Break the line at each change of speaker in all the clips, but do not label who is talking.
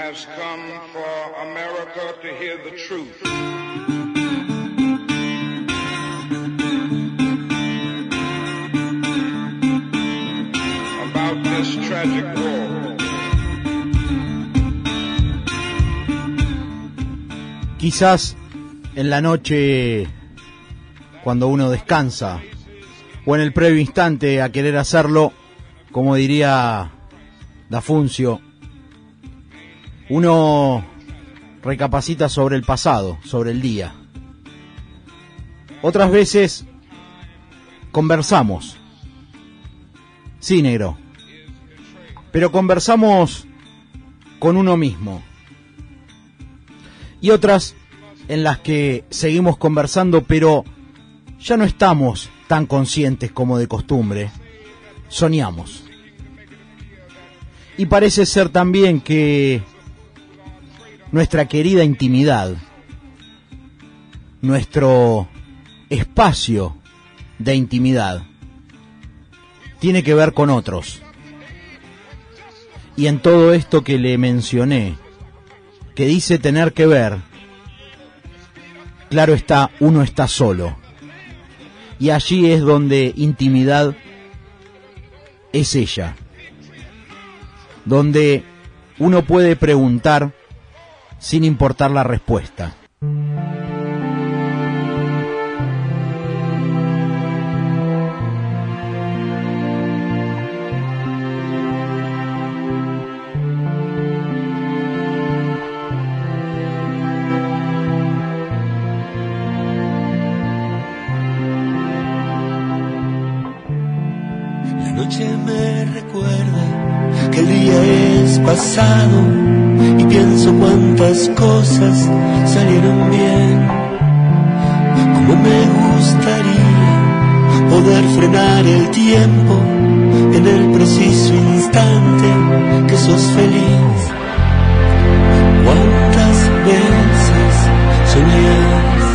has come for America to hear the truth about this tragic war.
Quizás en la noche, cuando uno descansa, o en el previo instante a querer hacerlo, como diría D'Afuncio, uno recapacita sobre el pasado, sobre el día. Otras veces conversamos. Sí, negro. Pero conversamos con uno mismo. Y otras en las que seguimos conversando, pero ya no estamos tan conscientes como de costumbre. Soñamos. Y parece ser también que nuestra querida intimidad, nuestro espacio de intimidad, tiene que ver con otros. Y en todo esto que le mencioné, que dice tener que ver, claro está, uno está solo. Y allí es donde intimidad es ella. Donde uno puede preguntar sin importar la respuesta.
Me recuerda que el día es pasado y pienso cuántas cosas salieron bien. Como me gustaría poder frenar el tiempo en el preciso instante que sos feliz. Cuántas veces soñás,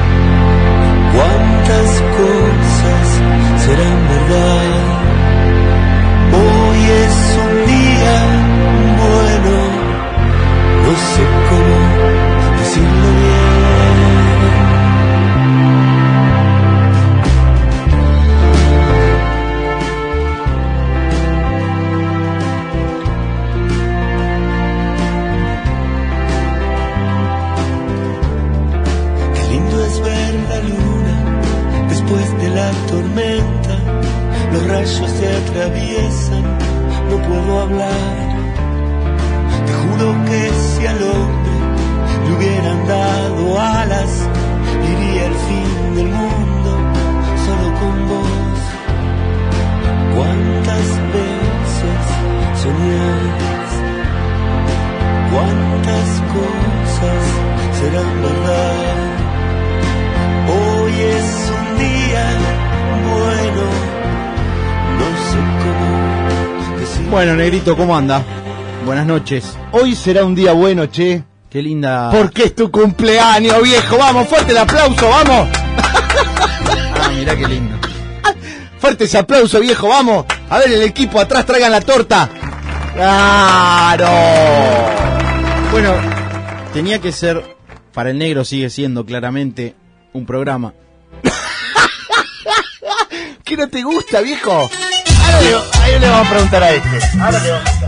cuántas cosas serán verdad. Hoy es un día bueno, no sé cómo decirlo bien. Qué lindo es ver la luna después de la tormenta. Los rayos se atraviesan, no puedo hablar. Te juro que si al hombre le hubieran dado alas, iría al fin del mundo solo con vos. Cuántas veces soñás, cuántas cosas serán verdad. Hoy es un día bueno.
Bueno, negrito, ¿cómo anda? Buenas noches.
Hoy será un día bueno, che.
Qué linda.
Porque es tu cumpleaños, viejo. Vamos, fuerte el aplauso, vamos.
Ah, mirá qué lindo.
Fuerte ese aplauso, viejo, vamos. A ver, el equipo atrás, traigan la torta. ¡Claro!
Bueno, tenía que ser, para el negro sigue siendo claramente un programa.
¿Qué no te gusta, viejo? Ahí le vamos a preguntar a este. Ahora le vamos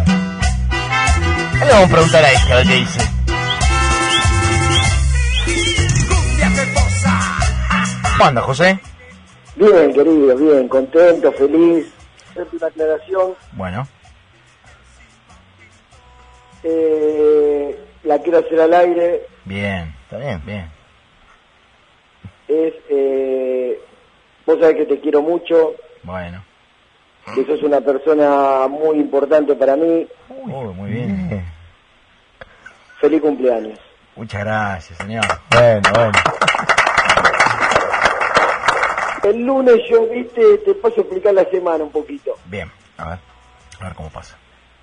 a preguntar a este, a ver qué dice. ¿Cómo anda, José?
Bien, querido, bien, contento, feliz. Hacerte una aclaración.
Bueno.
La quiero hacer al aire.
Bien, está bien, bien.
Vos sabés que te quiero mucho.
Bueno.
Que sos una persona muy importante para mí.
Muy bien.
Feliz cumpleaños.
Muchas gracias, señor.
Bueno.
El lunes yo, viste, te paso a explicar la semana un poquito.
Bien, a ver cómo pasa.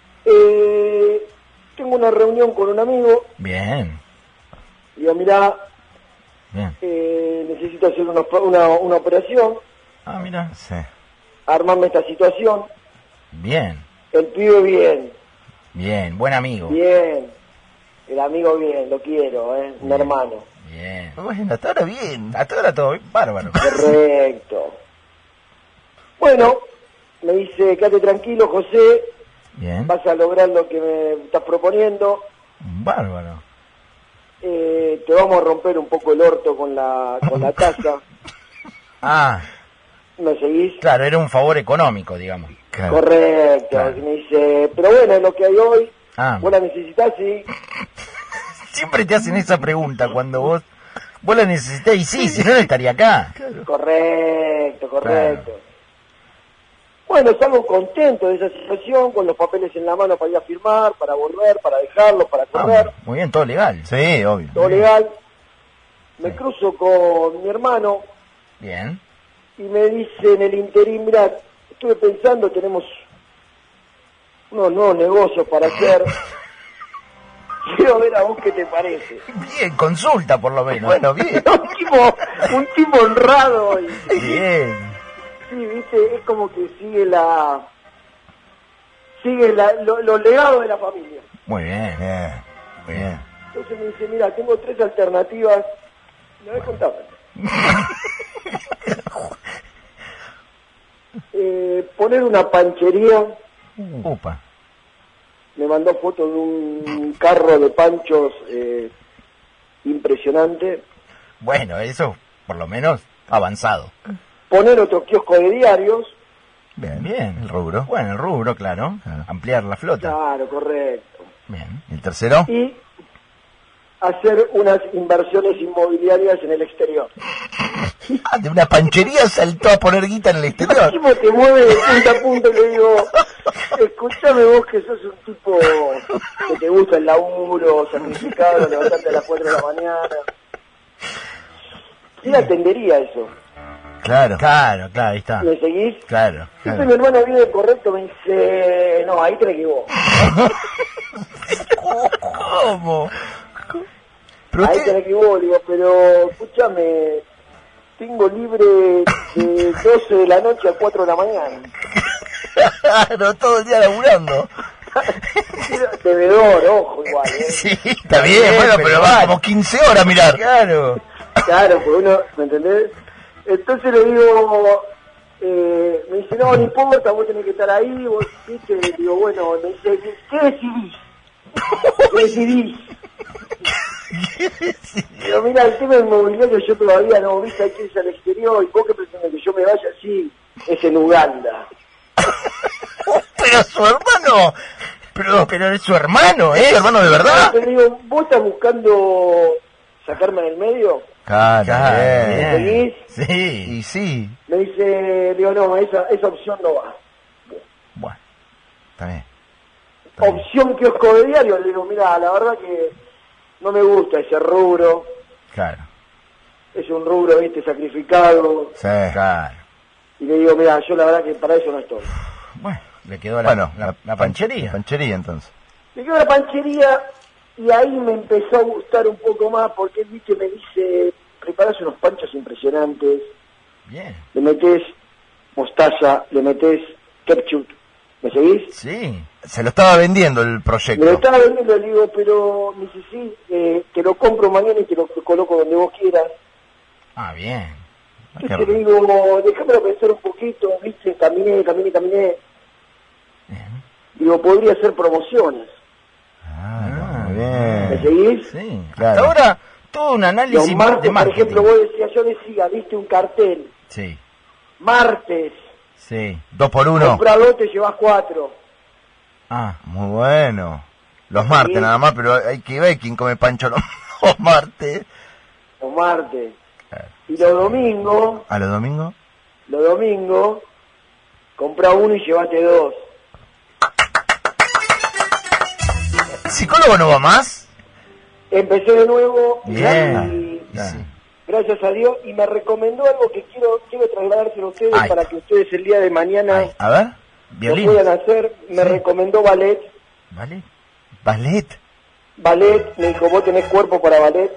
Tengo una reunión con un amigo.
Bien.
Digo, mirá,
bien.
Necesito hacer una operación.
Ah, mira, sí.
Armarme esta situación.
Bien.
El pibe bien.
Bien, buen amigo.
Bien. El amigo bien, lo quiero, un hermano.
Bien.
Bueno, hasta ahora bien. Hasta ahora todo bien. Bárbaro.
Correcto. Bueno, me dice, quédate tranquilo, José,
Bien.
vas a lograr lo que me estás proponiendo.
Bárbaro.
Te vamos a romper un poco el orto con la taza.
Ah,
¿Me seguís?
claro, era un favor económico, digamos.
Claro.
Correcto.
Claro.
Y me dice, pero bueno, es lo que hay hoy.
Ah.
¿Vos la necesitás? Sí.
Siempre te hacen esa pregunta cuando vos la necesitas y sí, si no, no estaría acá.
Correcto. Bueno, salgo contento de esa situación, con los papeles en la mano para ir a firmar, para volver, para dejarlo, para correr,
Muy bien, todo legal.
Sí, obvio.
todo legal. Me cruzo con mi hermano
Bien.
y me dice en el interín, mira, estuve pensando, tenemos unos nuevos negocios para hacer. Quiero ver a vos qué te parece.
Bien, consulta por lo menos.
Bueno, bien.
un tipo honrado y...
Bien.
Sí, viste, es como que sigue los legados de la familia.
Muy bien.
Bien. Bien.
Entonces me dice, mira, tengo 3 alternativas. Me voy a contar. Poner una panchería.
Upa.
Me mandó fotos de un carro de panchos impresionante.
Bueno, eso por lo menos avanzado.
Poner otro kiosco de diarios.
Bien.
Bien.
El rubro.
Bueno, el rubro, claro.
Claro.
Ampliar la flota.
Claro, correcto.
Bien.
¿Y el tercero?
Y hacer unas inversiones inmobiliarias en el exterior.
Ah, de una panchería saltó a poner guita en el
El
exterior.
tipo te mueve de punta a punta y le digo, escúchame vos que sos un tipo que te gusta el laburo, sacrificado, levantarte a las 4 de la mañana. ¿Quién atendería eso?
Claro.
Claro, ahí está.
¿Me seguís?
Claro.
Entonces mi hermano viene correcto, me dice, no, ahí te la equivocas.
¿Cómo? Pero
Ahí te
usted...
la equivocas, digo, pero escúchame, tengo libre de 12 de la noche a 4 de la mañana.
Claro, todo el día laburando.
Bebedor, ojo, igual, ¿eh?
Sí,
Está bien, bueno, pero va como 15 horas a mirar.
Claro.
Claro, pues uno, ¿me entendés? Entonces le digo, me dice, no importa, vos tenés que estar ahí, vos, viste, le digo, bueno, me dice, ¿qué decidís? ¿Qué decidís? Digo, mira, el tema inmobiliario yo todavía no, viste, hay que irse al exterior, y vos que pretendés que yo me vaya así, es en Uganda.
Pero su hermano...
Pero es su hermano,
¿Es su hermano de verdad?
Entonces le digo, ¿vos estás buscando sacarme del medio?
Claro,
¿Me seguís?
Sí.
Y sí.
Me dice, digo, no, esa opción no va.
Bueno, está bien.
Opción kiosco de diario, le digo, mira, la verdad que no me gusta ese rubro,
Claro.
es un rubro, viste, sacrificado,
Sí.
Claro.
y le digo, mira, yo la verdad que para eso no estoy.
Bueno, le quedó
Bueno,
la panchería.
Panchería, entonces.
Me quedo la panchería y ahí me empezó a gustar un poco más porque él, viste, me dice, preparás unos panchos impresionantes,
Bien.
le metés mostaza, le metés ketchup, ¿me seguís?
Sí.
Se lo estaba vendiendo el
Me lo
proyecto.
estaba vendiendo, le digo, pero me dice, sí, te lo compro mañana y te lo coloco donde vos quieras.
Ah, bien.
Entonces le digo, déjamelo pensar un poquito, viste, caminé.
Bien.
Digo, podría hacer promociones.
Ah, muy
¿Me
bien.
seguís?
Sí.
Claro.
Hasta ahora, todo un
Los
análisis
martes,
de
por
marketing.
ejemplo, yo decía, viste un cartel,
Sí.
martes,
Sí.
2 por 1.
compra 2, te llevas 4.
Ah,
Muy bueno. Los martes
Sí.
nada más, pero hay que ver quién come pancho los martes.
Los martes.
Claro.
Y los domingos,
¿A los domingos?
compra 1 y llevate 2.
¿Psicólogo no va más?
Empecé de nuevo
Bien.
y
sí.
gracias a Dios, y me recomendó algo que quiero trasladárselo a ustedes
Ay.
para que ustedes el día de mañana
Ay.
A ver.
lo
Violín.
puedan hacer. Me recomendó ballet.
¿Vale?
Ballet.
Ballet, me dijo, vos tenés cuerpo para ballet.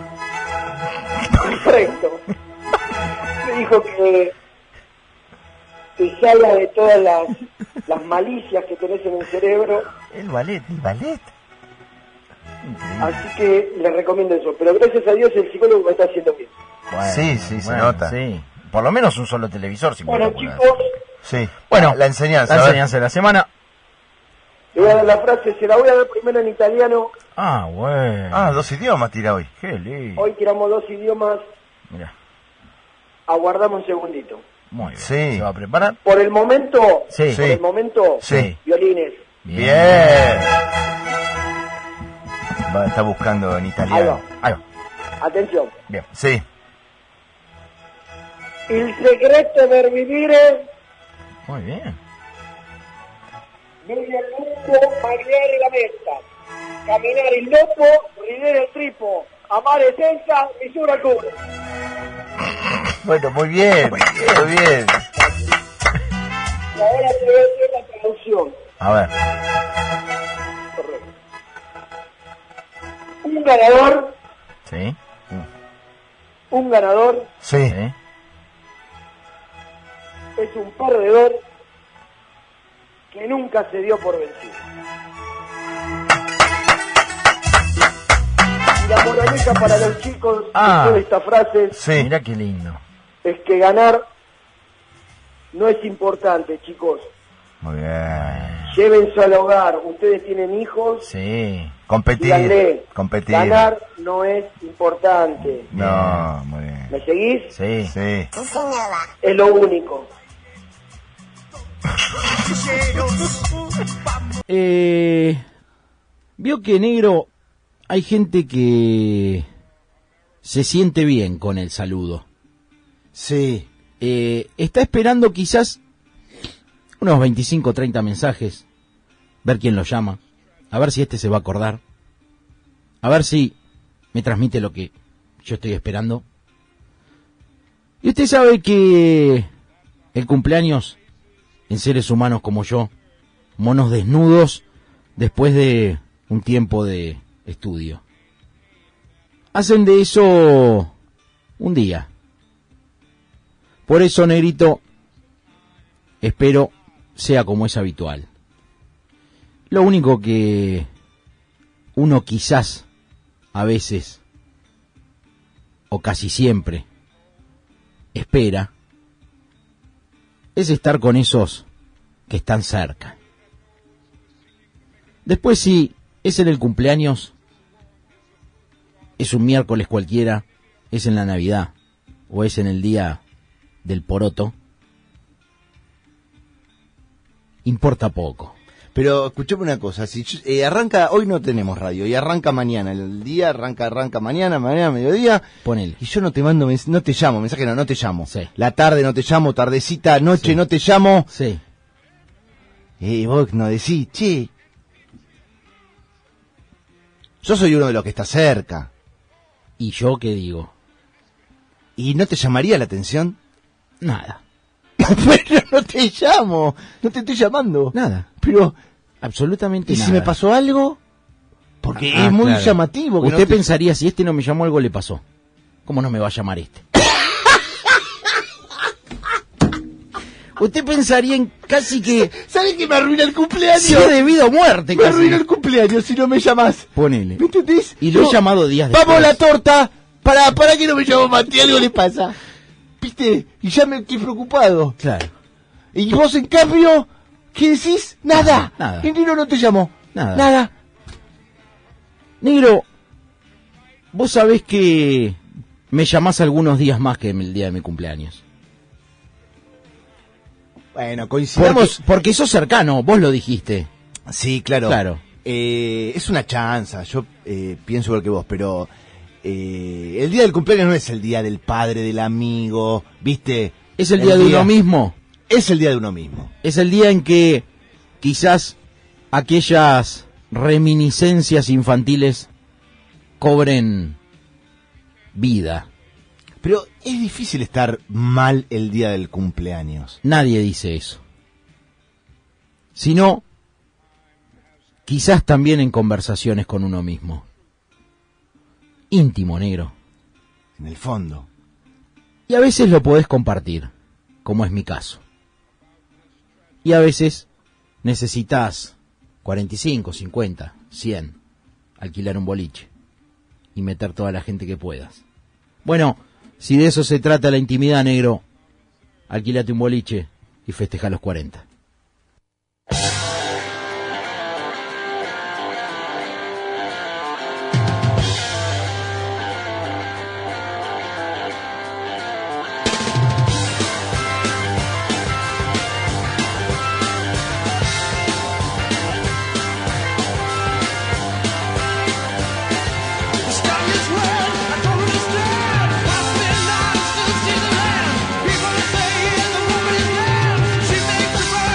Correcto. Me dijo que te salga de todas las malicias que tenés en el cerebro.
El ballet.
¿El ballet?
Así que les recomiendo eso. Pero gracias a Dios el psicólogo me está haciendo bien.
Bueno, sí, se nota.
Sí. Por lo menos un solo televisor. Si
Bueno,
puedo poner.
chicos,
Sí.
Bueno,
la enseñanza.
La
a ver.
enseñanza de la semana.
le voy a dar la frase, se la voy a dar primero en italiano.
Ah, bueno.
Ah, 2 idiomas tira hoy.
Qué lindo.
Hoy tiramos 2 idiomas,
Mira,
aguardamos un segundito.
muy bien.
Sí.
¿Se va a preparar?
Por el momento,
Sí.
por el momento,
Sí.
violines.
Bien. Está buscando en
Ahí
italiano.
va.
Ahí va.
Atención.
Bien.
Sí.
Il segreto per vivere
Muy bien.
vive a lungo, maggiare la meta. Camminare il dopo, ridere il triplo. Amare senza misura alcuna.
Bueno, muy bien. Muy bien.
Y ahora te voy a hacer la traducción.
A ver.
Correcto. Un ganador,
Sí.
Sí.
Sí.
es un perdedor que nunca se dio por vencido. Y la moraleja para los chicos después de esta frase
Sí.
Mira qué lindo.
es que ganar no es importante, chicos.
Muy bien.
Llévense al hogar. Ustedes tienen hijos.
Sí.
Competir.
Díganle,
Competir.
ganar no es importante.
No, muy bien.
¿Me seguís?
Sí.
Sí.
Es lo único.
Vio que, negro, hay gente que se siente bien con el saludo.
Sí.
Está esperando quizás unos 25 o 30 mensajes, ver quién lo llama, a ver si este se va a acordar, a ver si me transmite lo que yo estoy esperando. Y usted sabe que el cumpleaños en seres humanos como yo, monos desnudos después de un tiempo de estudio, hacen de eso un día. Por eso, negrito, espero sea como es habitual. Lo único que uno quizás a veces, o casi siempre, espera, es estar con esos que están cerca. Después, si es en el cumpleaños, es un miércoles cualquiera, es en la Navidad, o es en el día del poroto, importa poco.
Pero escuchame una cosa, si arranca, hoy no tenemos radio, y arranca mañana, el día arranca mañana, mediodía,
Ponele.
y yo no te mando, no te llamo, mensaje no te llamo.
Sí.
La tarde no te llamo, tardecita, noche
Sí.
no te llamo,
Sí.
vos no decís, che, yo soy uno de los que está cerca,
¿Y yo qué digo?
y no te llamaría la atención.
Nada.
Pero no te llamo, no te estoy llamando.
Nada.
Pero,
Absolutamente
¿y
nada.
si me pasó algo? Porque
Ah,
es muy
claro.
llamativo. Que
Usted
no te-
pensaría, si este no me llamó, algo le pasó. ¿Cómo no me va a llamar este? Usted pensaría en casi que
¿Sabes que me arruina el cumpleaños?
sí, debido a muerte.
Me
Casi.
arruina el cumpleaños si no me llamas.
Ponele.
¿Me entendés?
Y lo he
Yo-
llamado días después.
Vamos a la torta. Para que no me llamo Mati, algo le pasa. ¿Viste? Y ya me estoy preocupado.
Claro.
Y vos, en cambio, ¿qué decís? Nada.
Nada.
En enero no te llamo.
Nada.
Nada.
Negro, vos sabés que me llamás algunos días más que el día de mi cumpleaños.
Bueno, coincidamos.
Porque sos cercano, vos lo dijiste.
Sí, claro.
Claro.
Es una chanza, yo pienso igual que vos, pero el día del cumpleaños no es el día del padre, del amigo, ¿viste?
Es el día de uno mismo.
Es el día de uno mismo.
Es el día en que quizás aquellas reminiscencias infantiles cobren vida.
Pero es difícil estar mal el día del cumpleaños.
Nadie dice eso. Sino, quizás también en conversaciones con uno mismo. Íntimo, negro.
En el fondo.
Y a veces lo podés compartir, como es mi caso. Y a veces necesitas 45, 50, 100. alquilar un boliche y meter toda la gente que puedas. Bueno, si de eso se trata la intimidad, negro, alquilate un boliche y festeja los 40.
People say the woman is dead. She makes the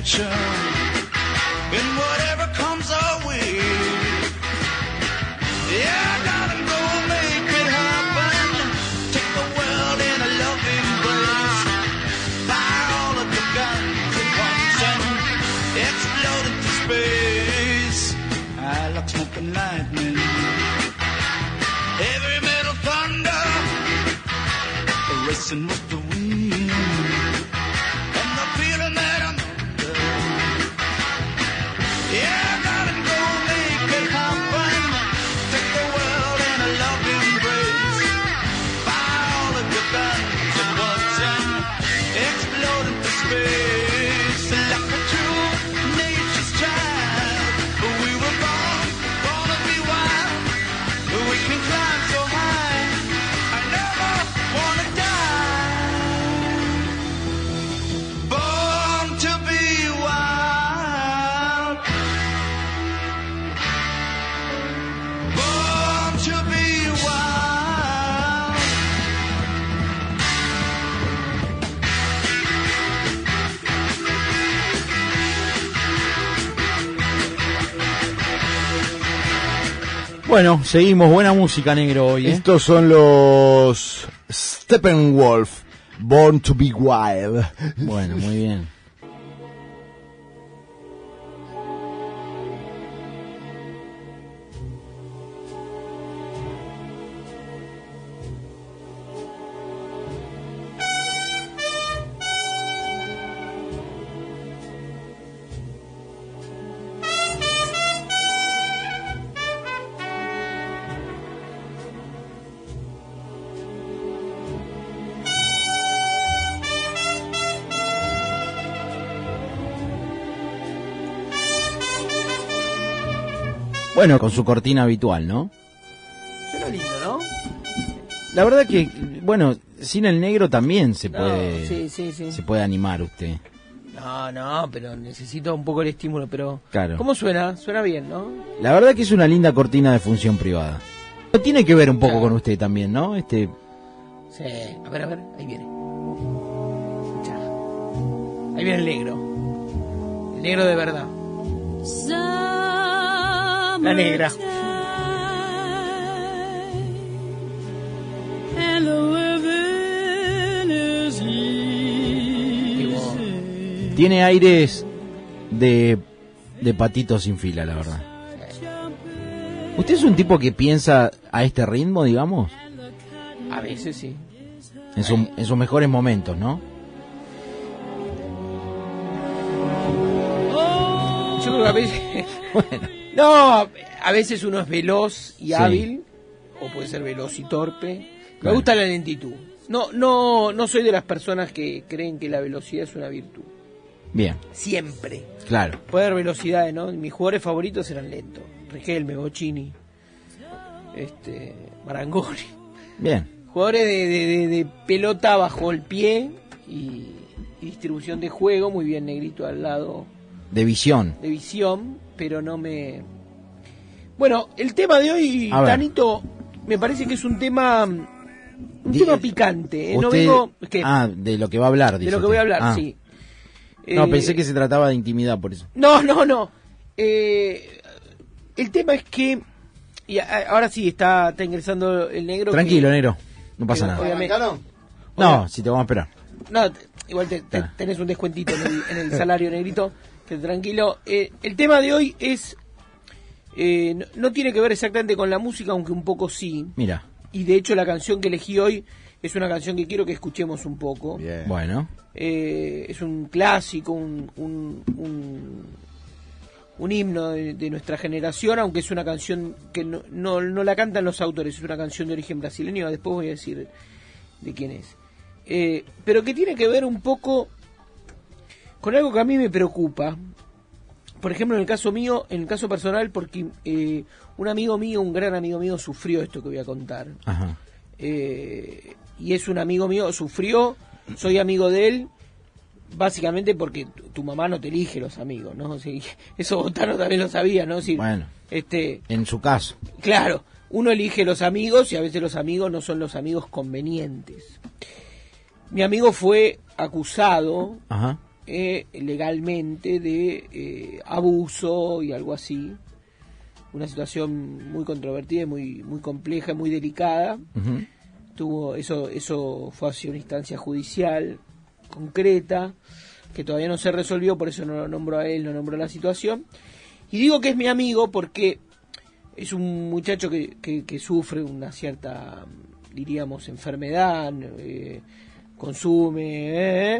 future in whatever comes our way. Yeah, darling, go make it happen. Take the world in a loving embrace. Fire all of your guns at once and explode into space. I like smoke and lightning, heavy metal thunder, racing with the wind, and the feeling that I'm under. Yeah, darling, go make it happen. Take the world in a loving embrace. Fire all of your guns at once and explode into space. Like a true nature's child, we were born to be wild. We can climb so high, I never wanna die. Born to be wild. Born to be wild.
Bueno, seguimos, buena música, negro, hoy, ¿eh?
Estos son los Steppenwolf, Born to be Wild.
Bueno, muy bien. Bueno, con su cortina habitual, ¿no?
Suena lindo, ¿no?
La verdad que, bueno, sin el negro también se
No,
puede,
sí.
se puede animar usted.
No, pero necesito un poco el estímulo, pero...
Claro.
¿Cómo suena? Suena bien, ¿no?
La verdad que es una linda cortina de función privada. Tiene que ver un poco
Claro.
con usted también, ¿no?
Sí. A ver, ahí viene. Ya. Ahí viene el negro. El negro de verdad. La negra.
Tiene aires de patito sin fila, la verdad. ¿Usted es un tipo que piensa a este ritmo, digamos?
A veces sí.
En sus mejores momentos, ¿no?
Yo creo que a veces...
Bueno,
No, a veces uno es veloz y
Sí.
hábil, o puede ser veloz y torpe. Me
Claro.
gusta la lentitud. No soy de las personas que creen que la velocidad es una virtud.
bien,
Siempre.
claro.
Puede haber velocidades, ¿no? Mis jugadores favoritos eran lentos. Riquelme, Bocini, Marangoni.
Bien,
Jugadores de pelota bajo el pie y distribución de juego, muy bien Negrito al lado
de visión.
de visión, pero no me... Bueno, el tema de hoy,
A ver.
Tanito, me parece que es un tema picante. No
Usted-
vengo... ¿qué?
de lo que va a hablar,
de
dice
lo que
usted.
voy a hablar,
Ah.
sí.
No, pensé que se trataba de intimidad, por eso.
No. El tema es que... Y ahora sí, está ingresando el negro.
Tranquilo,
que-
negro, no pasa
que
nada.
obviamente-
No, si te vamos a esperar.
No, igual tenés un descuentito en el salario, negrito, que tranquilo. El tema de hoy es... no tiene que ver exactamente con la música, aunque un poco sí.
Mira,
Y de hecho la canción que elegí hoy es una canción que quiero que escuchemos un poco.
Bien.
bueno,
Es un clásico, un himno de nuestra generación, aunque es una canción que no la cantan los autores, es una canción de origen brasileño, después voy a decir de quién es. Pero que tiene que ver un poco con algo que a mí me preocupa. Por ejemplo, en el caso mío, en el caso personal, porque un amigo mío, un gran amigo mío, sufrió esto que voy a contar.
ajá.
Y es un amigo mío, sufrió, soy amigo de él, básicamente porque tu mamá no te elige los amigos, ¿no? Sí, eso Botano también lo sabía, ¿no? Sí,
Bueno, en su caso.
claro, uno elige los amigos y a veces los amigos no son los amigos convenientes. Mi amigo fue acusado
Ajá.
legalmente de abuso y algo así. Una situación muy controvertida, muy compleja, muy delicada. Eso fue hacia una instancia judicial concreta que todavía no se resolvió, por eso no lo nombro a él, no nombro la situación. Y digo que es mi amigo porque es un muchacho que sufre una cierta, diríamos, enfermedad, consume,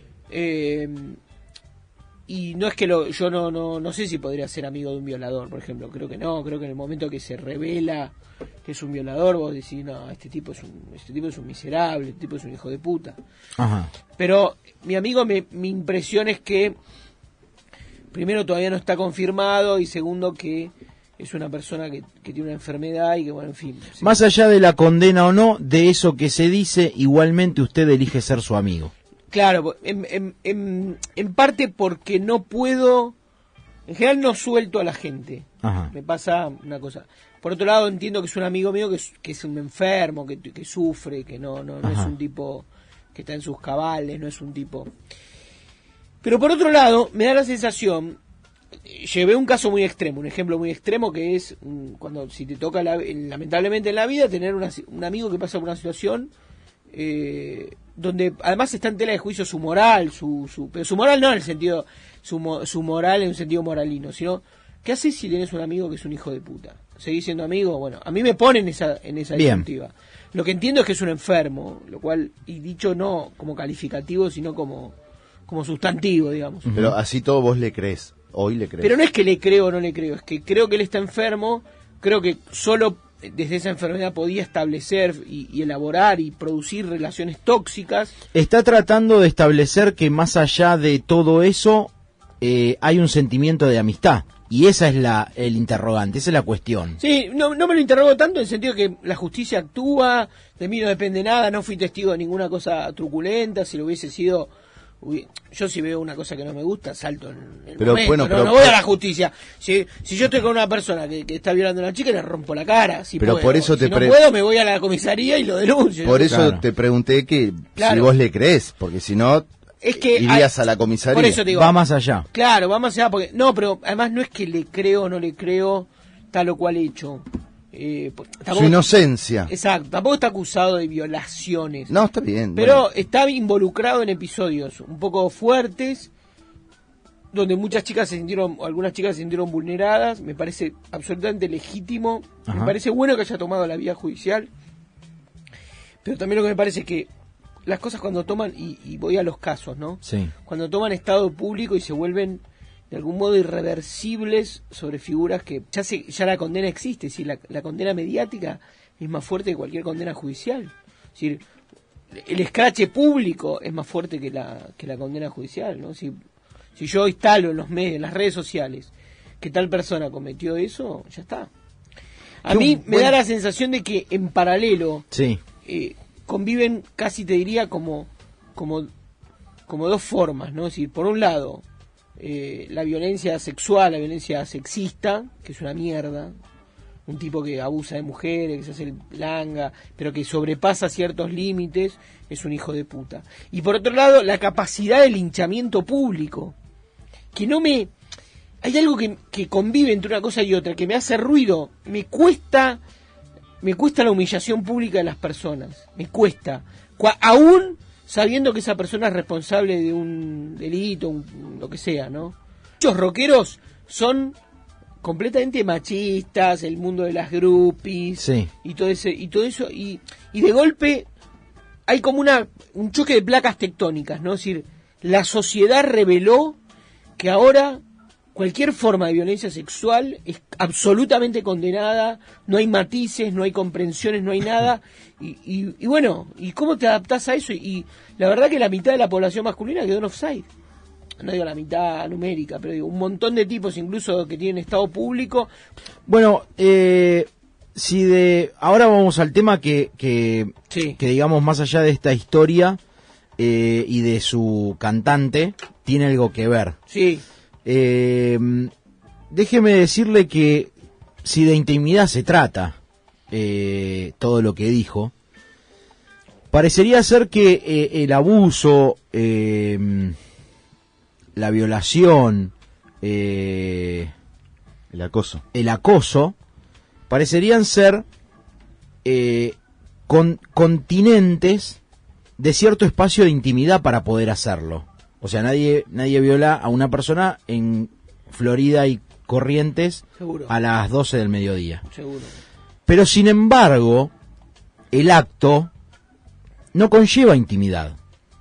y no es que yo no sé si podría ser amigo de un violador, por ejemplo. Creo que no, creo que en el momento que se revela que es un violador, vos decís, no, este tipo es un miserable, este tipo es un hijo de puta.
Ajá.
Pero mi amigo, mi impresión es que primero todavía no está confirmado, y segundo que es una persona que tiene una enfermedad y que, bueno, en fin. Sí.
Más allá de la condena o no, de eso que se dice, igualmente usted elige ser su amigo.
Claro, en parte porque no puedo, en general no suelto a la gente.
Ajá.
Me pasa una cosa. Por otro lado, entiendo que es un amigo mío que es un enfermo, que sufre, que no es un tipo que está en sus cabales, no es un tipo... Pero por otro lado, me da la sensación, llevé un caso muy extremo, un ejemplo muy extremo, que es cuando si te toca lamentablemente en la vida tener un amigo que pasa por una situación donde además está en tela de juicio su moral, pero su moral no en el sentido, su moral en un sentido moralino, sino ¿qué haces si tienes un amigo que es un hijo de puta? ¿Seguís siendo amigo? Bueno, a mí me ponen en esa disyuntiva. Lo que entiendo es que es un enfermo, lo cual, y dicho no como calificativo, sino como sustantivo, digamos.
Pero así todo vos le crees, hoy le crees.
Pero no es que le creo o no le creo, es que creo que él está enfermo, creo que solo desde esa enfermedad podía establecer y elaborar y producir relaciones tóxicas.
Está tratando de establecer que más allá de todo eso hay un sentimiento de amistad. Y esa es el interrogante, esa es la cuestión.
Sí, no me lo interrogo tanto en el sentido que la justicia actúa, de mí no depende nada, no fui testigo de ninguna cosa truculenta, si lo hubiese sido... Yo si veo una cosa que no me gusta, salto en el momento,
bueno,
no voy a la justicia. Si yo estoy con una persona que está violando a una chica, le rompo la cara. Si
pero
puedo.
Por eso
si no puedo, me voy a la comisaría y lo denuncio.
Por eso
claro.
te pregunté que
claro.
si vos le crees, porque si no,
es que
irías a la comisaría.
Por eso te digo,
va más allá.
Claro, va más allá, porque no, pero además no es que le creo o no le creo tal o cual hecho.
Su inocencia.
Exacto, tampoco está acusado de violaciones.
No, está bien.
Pero
bueno.
está involucrado en episodios un poco fuertes, donde algunas chicas se sintieron vulneradas. Me parece absolutamente legítimo.
Ajá.
Me parece bueno que haya tomado la vía judicial. Pero también lo que me parece es que las cosas cuando toman, y voy a los casos, ¿no?
Sí.
Cuando toman estado público y se vuelven de algún modo irreversibles sobre figuras que ya la condena existe, es decir, la condena mediática es más fuerte que cualquier condena judicial. Es decir, el escrache público es más fuerte que la condena judicial, ¿no? Si yo instalo en los medios, en las redes sociales, que tal persona cometió eso, ya está. A mí me da la sensación de que en paralelo
Sí.
Conviven casi, te diría, como dos formas, ¿no? Es decir, por un lado, la violencia sexual, la violencia sexista, que es una mierda, un tipo que abusa de mujeres, que se hace el langa, pero que sobrepasa ciertos límites, es un hijo de puta. Y por otro lado, la capacidad de linchamiento público, que no me... Hay algo que convive entre una cosa y otra, que me hace ruido, me cuesta la humillación pública de las personas, me cuesta, aún sabiendo que esa persona es responsable de un delito, lo que sea, ¿no? Muchos rockeros son completamente machistas, el mundo de las groupies,
Sí.
y todo eso, y de golpe hay como un choque de placas tectónicas, ¿no? Es decir, la sociedad reveló que ahora cualquier forma de violencia sexual es absolutamente condenada, no hay matices, no hay comprensiones, no hay nada, y bueno, ¿y cómo te adaptás a eso? Y la verdad que la mitad de la población masculina quedó en offside. No digo la mitad numérica, pero digo un montón de tipos incluso que tienen estado público.
Bueno, ahora vamos al tema que
Sí.
digamos más allá de esta historia y de su cantante, tiene algo que ver.
Sí.
Déjeme decirle que si de intimidad se trata todo lo que dijo, parecería ser que el abuso la violación,
El acoso.
el acoso, parecerían ser continentes de cierto espacio de intimidad para poder hacerlo. O sea, nadie viola a una persona en Florida y Corrientes
Seguro.
a las 12 del mediodía.
Seguro.
Pero sin embargo, el acto no conlleva intimidad.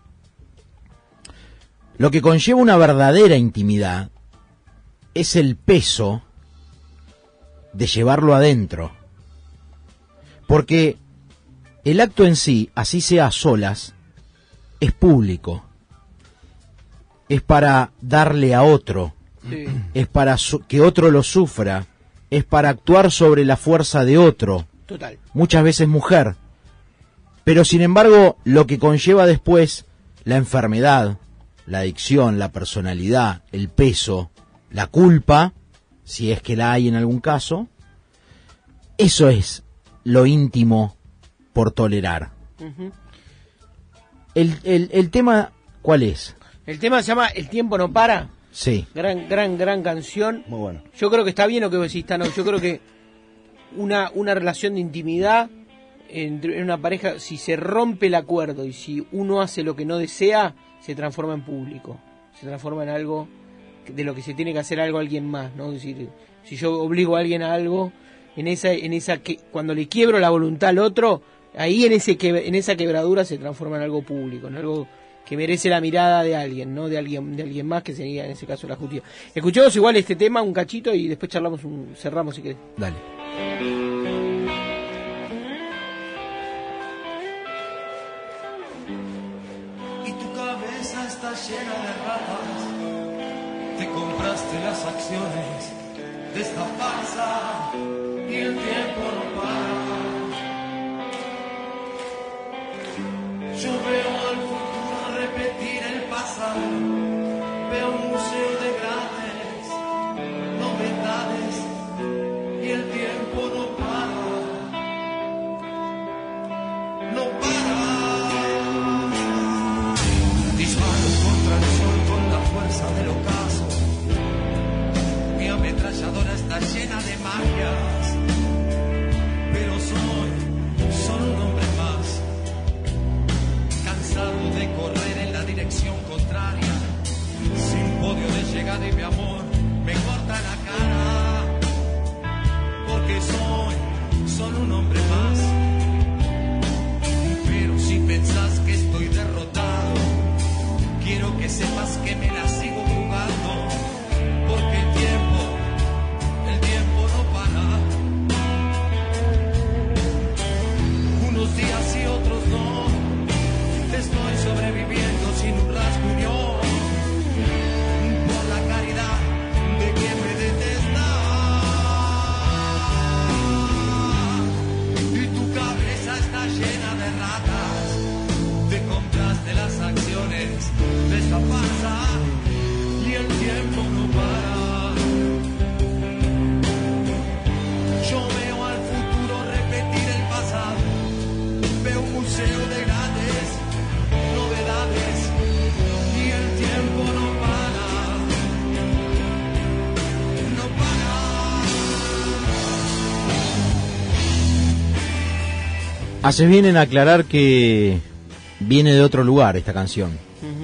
Lo que conlleva una verdadera intimidad es el peso de llevarlo adentro. Porque el acto en sí, así sea a solas, es público. Es para darle a otro.
Sí.
Es para que otro lo sufra. Es para actuar sobre la fuerza de otro.
Total.
Muchas veces mujer. Pero sin embargo, lo que conlleva después la enfermedad, la adicción, la personalidad, el peso, la culpa, si es que la hay en algún caso, eso es lo íntimo por tolerar.
Ujú.
El tema, ¿cuál es?
El tema se llama El tiempo no para.
Sí.
Gran canción.
Muy bueno.
Yo creo que está bien lo que vos decís, Tano. Yo creo que una relación de intimidad en una pareja, si se rompe el acuerdo y si uno hace lo que no desea, se transforma en público. Se transforma en algo de lo que se tiene que hacer algo a alguien más, ¿no? Es decir, si yo obligo a alguien a algo, en esa que cuando le quiebro la voluntad al otro, ahí en esa quebradura se transforma en algo público, en algo que merece la mirada de alguien, ¿no? De alguien más, que sería en ese caso la justicia. Escuchemos igual este tema, un cachito, y después cerramos si querés.
Dale.
Y tu cabeza está llena de ratas. Te compraste las acciones de esta farsa y el tiempo no para. Yo veo al futuro repetir el pasado. Veo un museo de grandes novedades y el tiempo no para. No para. Disparo contra el sol con la fuerza del ocaso. Mi ametralladora está llena de magias, pero soy solo un hombre más, cansado de correr en la dirección contraria, sin podio de llegada y mi amor me corta la cara, porque soy solo un hombre más. Pero si pensás que estoy derrotado, quiero que sepas que me la sigo jugando, porque el tiempo no para. Unos días y otros no, estoy sobreviviendo sin un rasguño, por la caridad de quien me detesta. Y tu cabeza está llena de ratas. Te compraste las acciones de esta farsa y el tiempo no para. Yo veo al futuro repetir el pasado. Veo un museo de grandes novedades y el tiempo no para. No para.
Haces bien en aclarar que viene de otro lugar esta canción.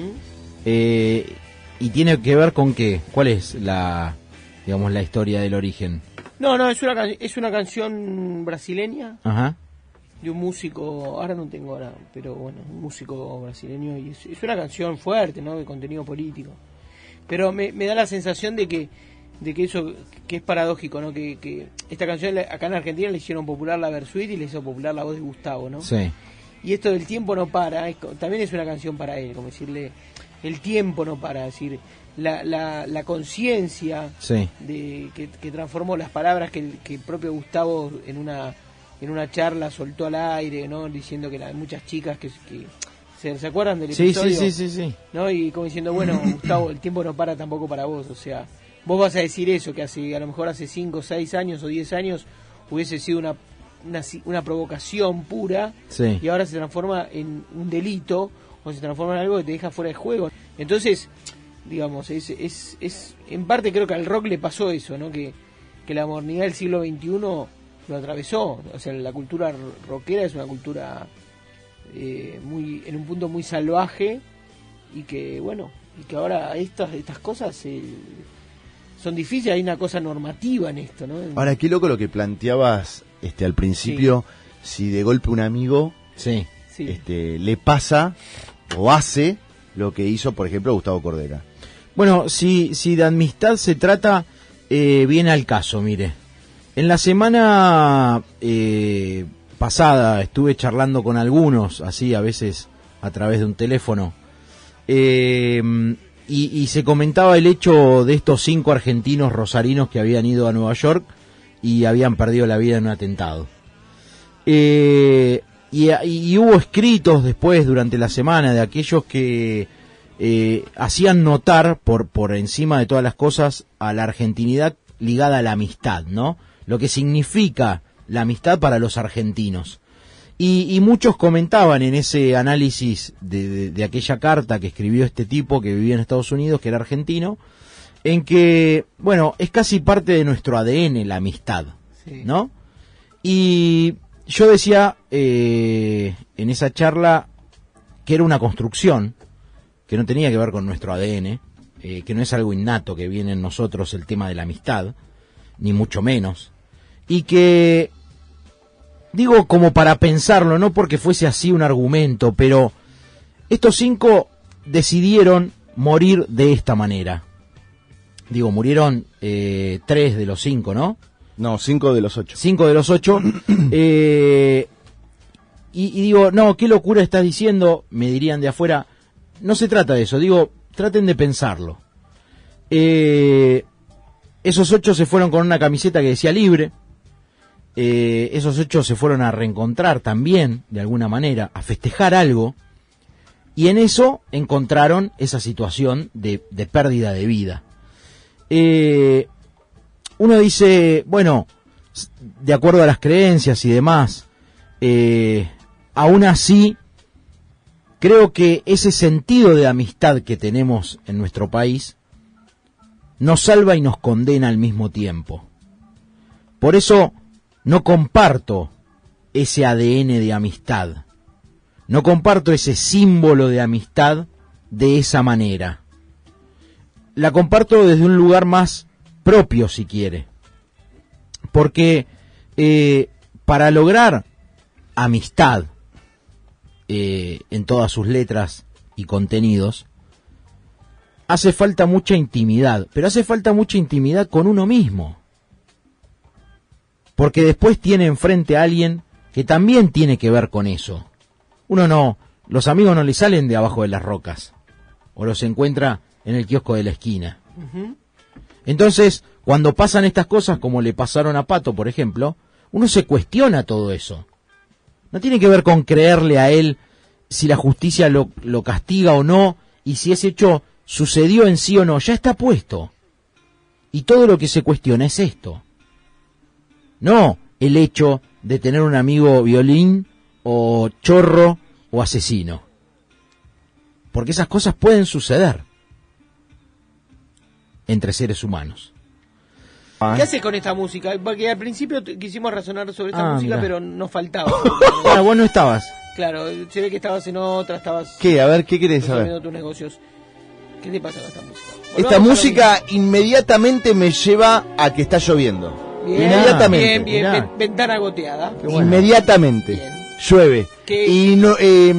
¿Y tiene que ver con qué? ¿Cuál es la historia del origen?
No, es una canción brasileña.
Ajá.
De un músico, ahora no tengo ahora, pero bueno, un músico brasileño, y es una canción fuerte, ¿no? De contenido político. Pero me da la sensación de que eso, que es paradójico, ¿no? Que esta canción acá en Argentina le hicieron popular la Versuit y le hizo popular la voz de Gustavo, ¿no?
Sí.
Y esto del tiempo no para, también es una canción para él, como decirle, el tiempo no para, es decir, la conciencia, sí, de que transformó las palabras que el propio Gustavo en una charla soltó al aire, ¿no? Diciendo que muchas chicas que ¿se acuerdan del episodio?
Sí.
¿No? Y como diciendo, bueno, Gustavo, el tiempo no para tampoco para vos, o sea, vos vas a decir eso, que a lo mejor hace 5, 6 años o 10 años hubiese sido una provocación pura, sí, y ahora se transforma en un delito o se transforma en algo que te deja fuera de juego. Entonces, digamos, es en parte creo que al rock le pasó eso, ¿no? Que la modernidad del siglo XXI lo atravesó. O sea, la cultura rockera es una cultura muy en un punto muy salvaje, y que bueno, y que ahora estas cosas son difíciles. Hay una cosa normativa en esto, ¿no?
Ahora, qué loco lo que planteabas al principio, si de golpe un amigo
Sí.
le pasa o hace lo que hizo, por ejemplo, Gustavo Cordera.
Bueno, si de amistad se trata, viene al caso, mire. En la semana pasada estuve charlando con algunos, así a veces a través de un teléfono, y se comentaba el hecho de estos 5 argentinos rosarinos que habían ido a Nueva York y habían perdido la vida en un atentado. Y hubo escritos después, durante la semana, de aquellos que hacían notar por encima de todas las cosas a la argentinidad ligada a la amistad, ¿no? Lo que significa la amistad para los argentinos. Y muchos comentaban en ese análisis de aquella carta que escribió este tipo que vivía en Estados Unidos, que era argentino, en que, bueno, es casi parte de nuestro ADN la amistad, ¿no? Y yo decía en esa charla que era una construcción, que no tenía que ver con nuestro ADN, que no es algo innato que viene en nosotros el tema de la amistad, ni mucho menos, y que, digo como para pensarlo, no porque fuese así un argumento, pero estos 5 decidieron morir de esta manera. Digo, murieron 3 de los 5, ¿no?
No, 5 de los 8.
5 de los 8. Y digo, no, qué locura estás diciendo, me dirían de afuera. No se trata de eso, digo, traten de pensarlo. Esos 8 se fueron con una camiseta que decía libre. Esos 8 se fueron a reencontrar también, de alguna manera, a festejar algo. Y en eso encontraron esa situación de pérdida de vida. Uno dice, bueno, de acuerdo a las creencias y demás, aún así, creo que ese sentido de amistad que tenemos en nuestro país nos salva y nos condena al mismo tiempo. Por eso no comparto ese ADN de amistad, no comparto ese símbolo de amistad de esa manera. La comparto desde un lugar más propio, si quiere, porque para lograr amistad en todas sus letras y contenidos, hace falta mucha intimidad, pero hace falta mucha intimidad con uno mismo, porque después tiene enfrente a alguien que también tiene que ver con eso. Uno no, los amigos no le salen de abajo de las rocas, o los encuentra en el kiosco de la esquina. Entonces, cuando pasan estas cosas, como le pasaron a Pato, por ejemplo, uno se cuestiona todo eso. No tiene que ver con creerle a él si la justicia lo castiga o no, y si ese hecho sucedió en sí o no, ya está puesto. Y todo lo que se cuestiona es esto. No el hecho de tener un amigo violín, o chorro, o asesino. Porque esas cosas pueden suceder entre seres humanos.
¿Qué haces con esta música? Porque al principio quisimos razonar sobre esta música,
mirá.
pero nos faltaba.
Bueno, vos no estabas.
Claro, se ve que estabas en otra, estabas
¿Qué? A ver, ¿qué querés saber?
resolviendo tus negocios. ¿Qué te pasa con esta música?
Esta
Volvamos a lo
música inmediatamente me lleva a que está lloviendo.
mismo. Bien,
Inmediatamente.
bien,
Mirá.
ventana goteada.
Qué bueno.
Inmediatamente.
Bien.
Llueve.
¿Qué?
Y no,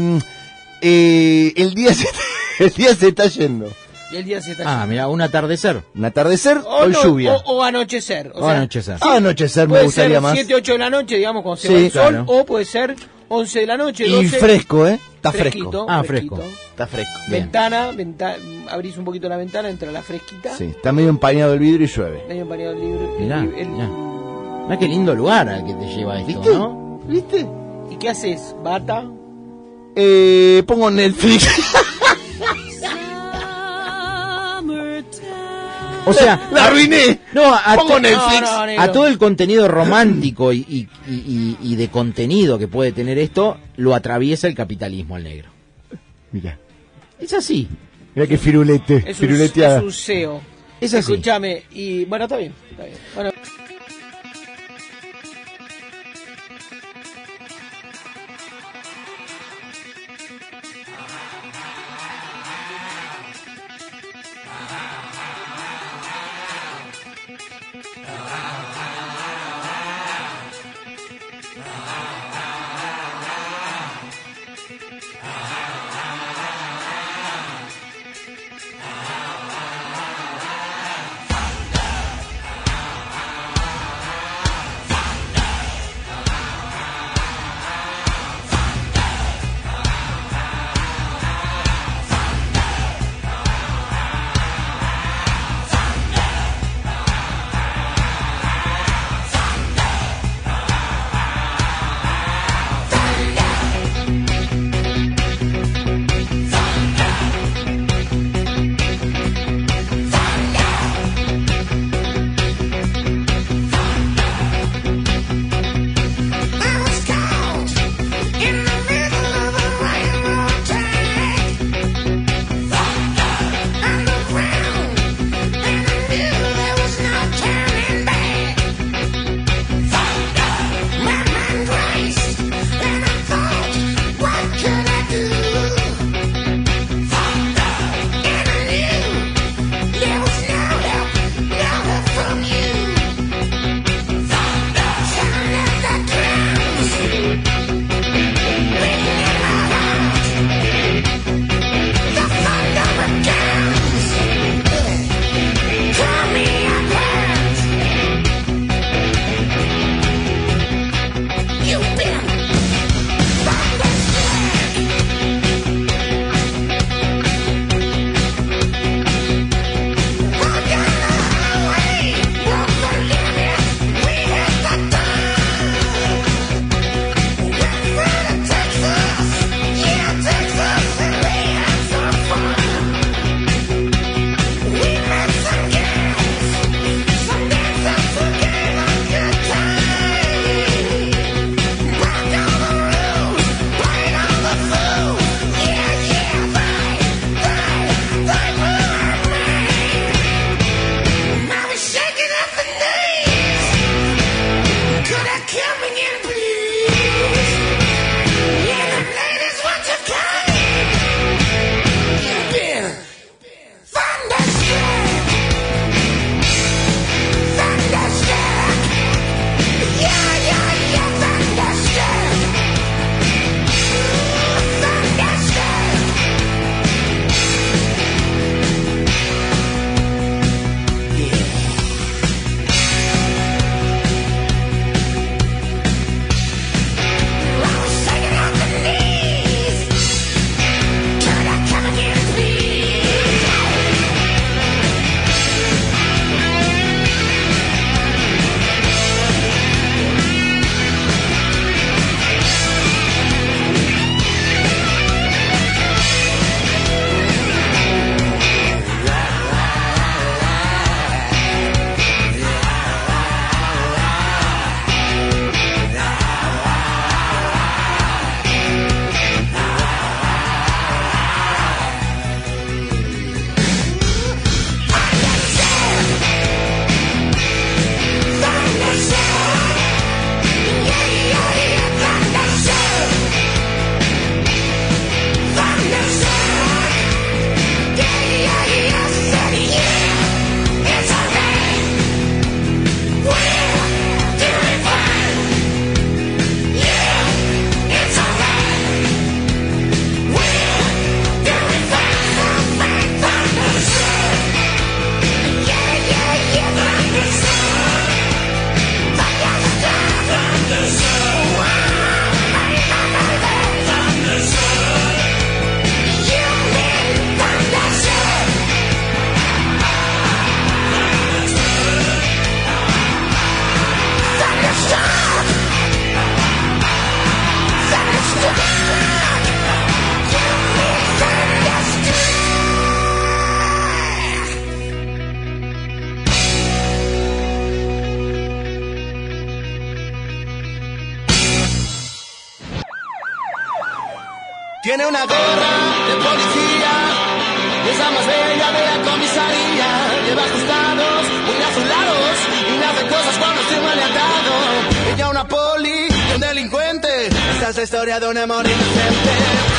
el día se está yendo.
Y el día se está
Mira, un atardecer.
Un atardecer
o
o
no,
lluvia.
o anochecer. O
O
sea,
anochecer.
Anochecer me
puede
gustaría
ser
más.
7, 8 de la noche, digamos, cuando se
Sí,
va el sol,
claro.
o puede ser 11 de la noche,
Y
12.
fresco, Está
Fresquito,
fresco.
fresquito.
Está fresco.
Bien.
Abrís un poquito la ventana, entra la fresquita.
Sí, está medio empañado el vidrio y llueve.
Medio empañado el libro.
Mirá, mirá. Mirá qué lindo lugar al que te lleva esto,
¿Viste?
¿no?
¿Viste?
¿Y qué haces? ¿Bata?
Pongo Netflix.
O sea,
la arruiné.
No,
Pongo Netflix.
No, negro.
a todo el contenido romántico y de contenido que puede tener esto, lo atraviesa el capitalismo al negro.
Mira.
Es así.
Mira qué firulete,
Es
firuleteada.
un CEO.
Es así.
Escúchame, y bueno, está bien. Bueno.
Tiene una gorra de policía esa más bella de la comisaría. Lleva costados muy azulados y me hace cosas cuando estoy maleantado. Ella una poli y un delincuente, esta es la historia de un amor inocente.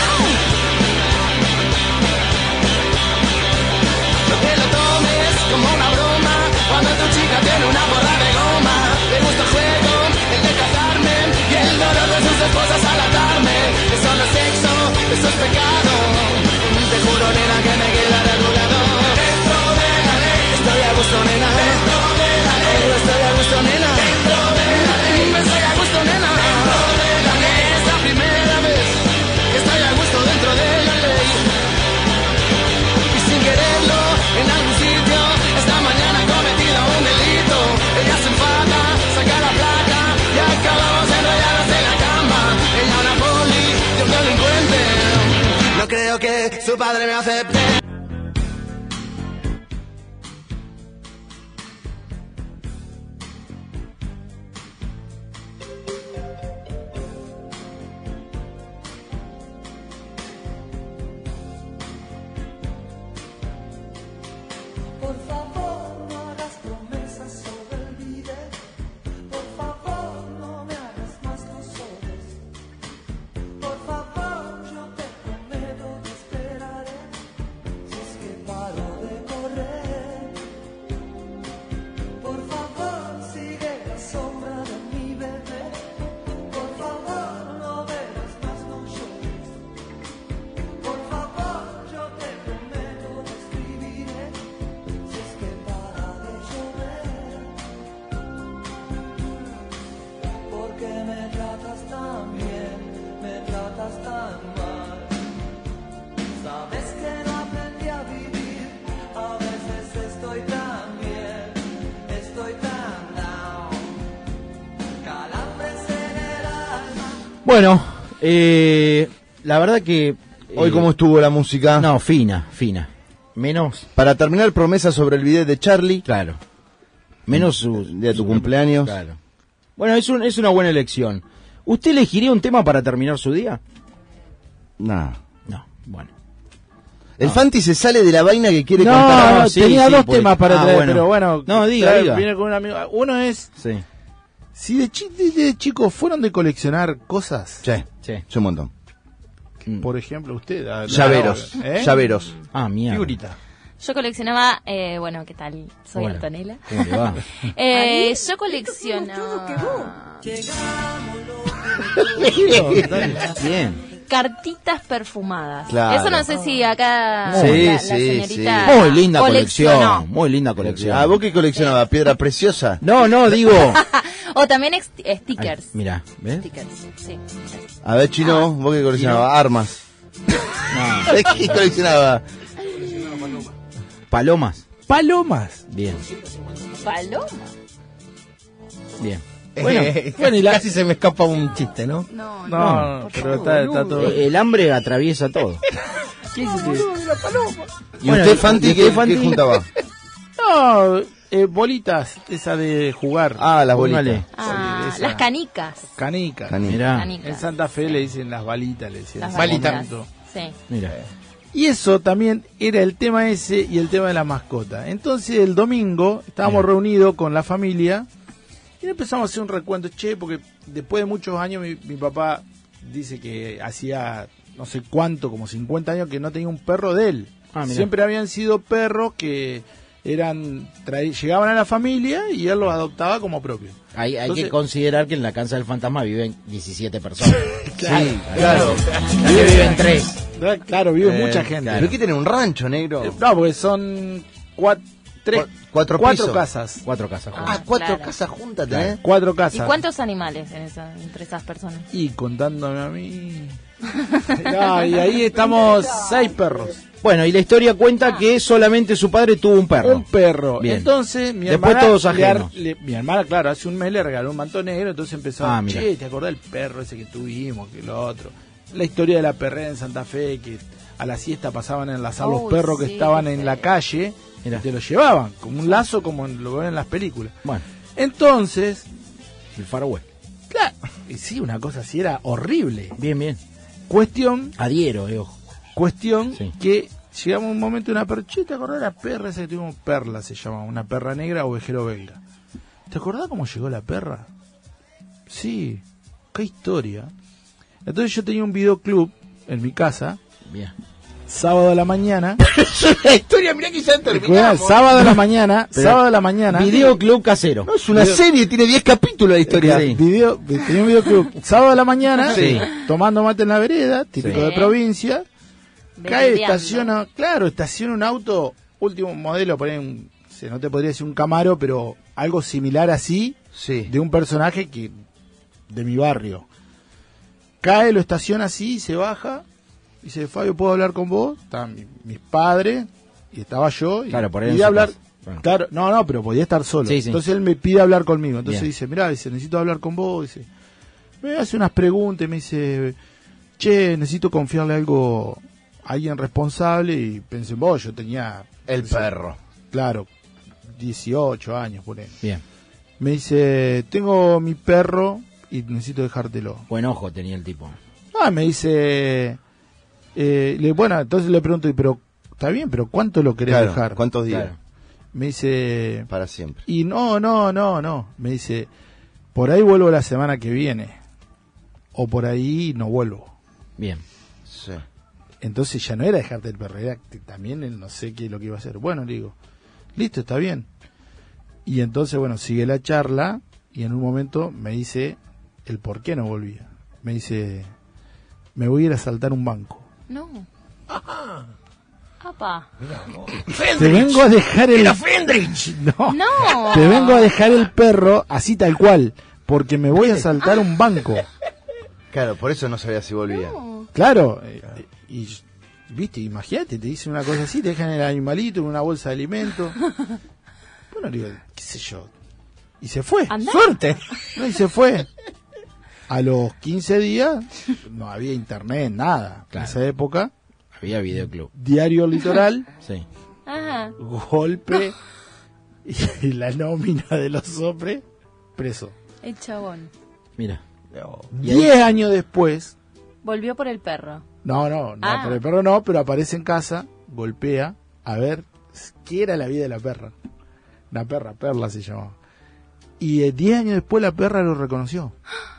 No te lo tomes como una broma, cuando tu chica tiene una borra de goma. Le gusta el juego, el de casarme, y el dolor de sus esposas al atarme. Eso no es sexo, eso es pecado. Te juro, nena, que me quedaré arrugado. Dentro de la ley, estoy a gusto, nena. Dentro de la ley, estoy a gusto, nena. Dentro de la ley, estoy a gusto, nena. Dentro de la ley, es la primera vez que estoy a gusto dentro de la ley. Y sin quererlo, en algún sitio, esta mañana he cometido un delito. Ella se enfada, saca la placa y acabamos enrollados en la cama. Ella una poli, yo un delincuente. No creo que su padre me acepte.
Por favor, no hagas promesas sobre el bidet. Por favor, no me hagas más los sobres. Por favor, yo te prometo que esperaré. Si es que paro de correr. Por favor, sigue la sombra de mi bebé. Por favor, no bebas más, no llores. Por favor, yo te prometo que escribiré. Si es que para de llover, porque me tratas tan bien, me tratas tan mal. Sabes que no aprendí a vivir, a veces estoy tan bien, estoy tan down. Calambres en el alma.
Bueno, la verdad que...
Hoy, ¿cómo estuvo la música?
No, fina. Menos,
Para terminar, promesa sobre el video de Charlie.
claro. Menos su...
El día de tu cumpleaños.
Claro. Bueno, es una buena elección. ¿Usted elegiría un tema para terminar su día?
Nah.
No, bueno.
El Fanti se sale de la vaina que quiere
No,
contar.
no,
sí,
tenía
sí,
dos
pues.
temas para
Ah,
traer,
bueno.
pero bueno.
No, diga.
Viene con un amigo. Uno es,
Sí,
si de chicos fueron de coleccionar cosas,
Sí,
sí.
sí, un montón.
por ejemplo, usted.
Llaveros.
¿Eh?
Llaveros.
Ah, mierda.
Figurita.
Yo coleccionaba, bueno, ¿qué tal? Soy
Hola.
Antonella.
¿Cómo le va?
Yo colecciono
Bien.
cartitas perfumadas.
Claro.
Eso no sé si acá
Sí,
la
sí,
señorita
Muy linda
coleccionó.
colección. Muy linda colección.
¿A vos qué coleccionaba? ¿Piedra preciosa?
No, digo...
O también stickers.
Ay, mira, ¿ves?
Stickers, sí.
A ver, Chino, ¿vos qué coleccionaba? Armas.
No.
¿Qué coleccionaba?
Palomas.
Palomas.
Bien,
Paloma.
bien.
Bueno, y la...
Casi se me escapa un chiste, ¿no?
No,
No, pero está todo.
El hambre atraviesa todo.
¿Qué hiciste?
¿Y
Bueno,
usted, Fanti,
¿y
qué,
usted, Fanti?
qué juntaba?
No, bolitas, esa de jugar.
Ah, las bolitas.
Póngale.
Ah,
Esa.
las canicas.
Canicas.
Mirá,
En
Canicas.
Santa Fe le dicen las balitas, le decían.
Las
en ese
balitas.
momento.
Sí.
mira.
Y eso también era el tema ese y el tema de la mascota. Entonces el domingo estábamos reunidos con la familia y empezamos a hacer un recuento. Che, porque después de muchos años mi papá dice que hacía no sé cuánto, como 50 años que no tenía un perro de él.
Ah, mirá.
Siempre habían sido perros que llegaban a la familia y él los adoptaba como propios.
Hay
Entonces-
que considerar que en la casa del fantasma viven 17 personas.
Claro.
Aquí viven 3.
Claro, vive mucha gente.
Pero hay que tener un rancho, negro.
No, porque son
Cuatro
cuatro
pisos.
casas.
4 casas.
Ah,
Ah, cuatro
claro.
casas juntas, ¿tenés?
Cuatro
¿Y
casas.
cuántos animales entre esas personas?
Y contándome a mí. No, y ahí estamos 6 perros.
Bueno, y la historia cuenta que solamente su padre tuvo un perro.
Un perro.
Bien.
Entonces, mi
Después
hermana.
todos ajenos.
Mi hermana, claro, hace un mes le regaló un manto negro. Entonces empezó
Ah,
a
mira.
che, ¿te acordás del perro ese que tuvimos? Que lo otro. La historia de la perrera en Santa Fe, que a la siesta pasaban a enlazar los
Uy,
perros que
sí,
estaban
qué
en la
feo.
calle.
Mira.
Y te lo llevaban, como un lazo, como lo ven en las películas.
Bueno,
Entonces,
el Far West.
claro, y sí, una cosa así era horrible.
Bien, bien.
Cuestión
Adhiero, ojo.
Cuestión
Sí.
que llegamos a un momento de una perra. Che, ¿te acordás de la perra esa que tuvimos? Perla se llamaba, una perra negra ovejero belga. ¿Te acordás cómo llegó la perra? Sí, qué historia. Entonces yo tenía un videoclub en mi casa.
Bien.
Sábado a la mañana.
La historia, mirá que ya terminamos.
Sábado a la mañana. Sábado a la mañana.
Videoclub casero.
No, es una serie, tiene 10 capítulos de historia.
Sí.
Tenía un videoclub. Sábado a la mañana.
Sí.
Tomando mate en la vereda, típico
Sí.
de provincia. Cae,
Veredeando.
estaciona un auto, último modelo, no te podría decir un Camaro, pero algo similar así,
Sí.
de un personaje de mi barrio. Cae, lo estaciona así, se baja, dice, Fabio, ¿puedo hablar con vos? Estaban mis padres, y estaba yo, y
Claro, por ahí en
podía
su
hablar,
casa. Bueno.
claro, no, pero podía estar solo.
Sí, sí.
Entonces él me pide hablar conmigo, entonces
Bien.
dice, mirá, necesito hablar con vos, dice, me hace unas preguntas, y me dice, che, necesito confiarle algo a alguien responsable, y pensé en vos, yo tenía...
El perro.
Claro, 18 años, por ahí.
Bien.
Me dice, tengo mi perro y necesito dejártelo.
Buen ojo tenía el tipo.
Me dice, bueno, entonces le pregunto, pero está bien, pero ¿cuánto lo querés
Claro,
dejar?
¿cuántos días?
Claro.
Me dice,
Para siempre.
y no. Me dice, por ahí vuelvo la semana que viene. O por ahí no vuelvo.
Bien.
Sí.
Entonces ya no era dejarte el perro, era que también él no sé qué es lo que iba a hacer. Bueno, le digo, listo, está bien. Y entonces, bueno, sigue la charla y en un momento me dice el por qué no volvía. Me dice, me voy a ir a asaltar un banco.
No. Apa.
Te vengo a dejar el...
Fendrich!
No.
No.
Te vengo a dejar el perro así tal cual, porque me voy a asaltar un banco.
Claro, por eso no sabía si volvía.
Claro, y viste, imagínate, te dice una cosa así, te dejan el animalito en una bolsa de alimento. Bueno, digo, qué sé yo. Y se fue.
Andá.
¡Suerte! No, y se fue. A los 15 días no había internet, nada.
Claro.
En esa época,
Había videoclub.
Diario Litoral,
Sí.
Ajá.
golpe y la nómina de los sopres, preso.
El chabón.
Mira.
10 años después,
Volvió por el perro.
no,
Ah.
por el perro no, pero aparece en casa, golpea, a ver qué era la vida de la perra. La perra, Perla se llamaba. Y 10 años después la perra lo reconoció.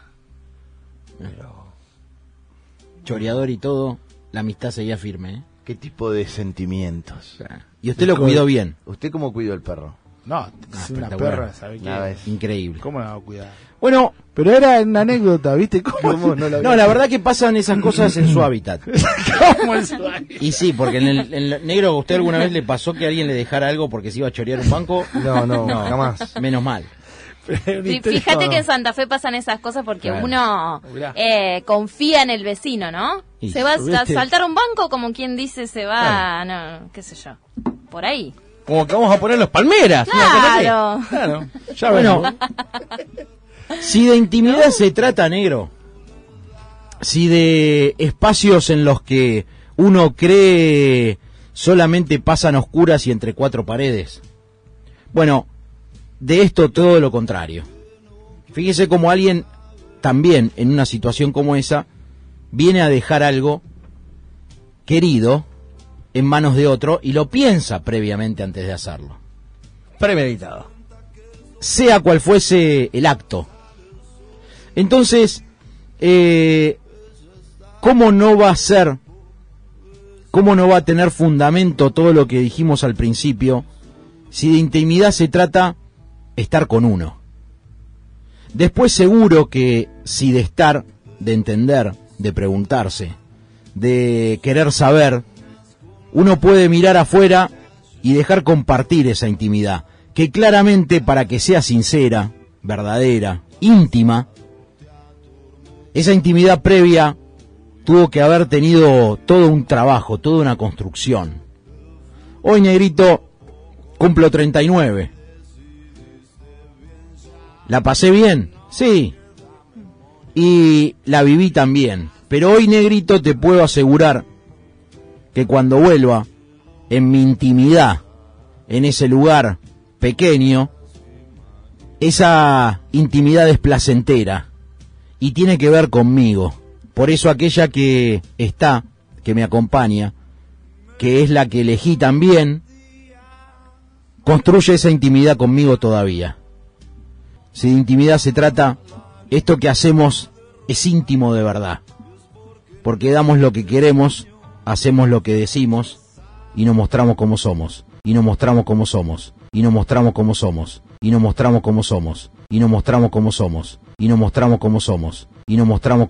Choreador y todo, la amistad seguía firme, ¿eh?
¿Qué tipo de sentimientos?
Y usted lo cuidó bien.
¿Usted cómo cuidó el perro?
No, es una
espectacular.
perra, ¿sabe qué?
Nada, es-
Increíble.
¿Cómo la va a cuidar?
Bueno,
Pero era una anécdota, ¿viste? ¿Cómo no la
no, la verdad que pasan esas cosas en su hábitat.
¿Cómo es?
Y sí, porque en el negro, ¿a usted alguna vez le pasó que alguien le dejara algo porque se iba a chorear un banco?
No, jamás.
Menos mal.
Fíjate que en Santa Fe pasan esas cosas porque
Claro.
uno
Mirá.
confía en el vecino, ¿no?
Y-
Se va a
¿viste?
saltar un banco como quien dice se va, no, qué sé yo, por ahí.
Como que vamos a poner los palmeras. una cosa así.
Claro.
Claro, ya
Bueno,
bueno.
si de intimidad se trata, negro, si de espacios en los que uno cree solamente pasan oscuras y entre cuatro paredes, bueno, de esto todo lo contrario. Fíjese cómo alguien también en una situación como esa viene a dejar algo querido en manos de otro y lo piensa previamente antes de hacerlo.
Premeditado.
Sea cual fuese el acto. Entonces, ¿cómo no va a ser, cómo no va a tener fundamento todo lo que dijimos al principio, si de intimidad se trata estar con uno? Después seguro que si de estar, de entender, de preguntarse, de querer saber, uno puede mirar afuera y dejar compartir esa intimidad, que claramente para que sea sincera, verdadera, íntima, esa intimidad previa tuvo que haber tenido todo un trabajo, toda una construcción. Hoy, negrito, cumplo 39. ¿La pasé bien? Sí. Y la viví también. Pero hoy, negrito, te puedo asegurar que cuando vuelva, en mi intimidad, en ese lugar pequeño, esa intimidad es placentera y tiene que ver conmigo. Por eso aquella que está, que me acompaña, que es la que elegí también, construye esa intimidad conmigo todavía. Si de intimidad se trata, esto que hacemos es íntimo de verdad, porque damos lo que queremos, hacemos lo que decimos, y nos mostramos como somos, y nos mostramos como somos, y nos mostramos como somos, y nos mostramos como somos, y nos mostramos como somos, y nos mostramos como somos, y nos mostramos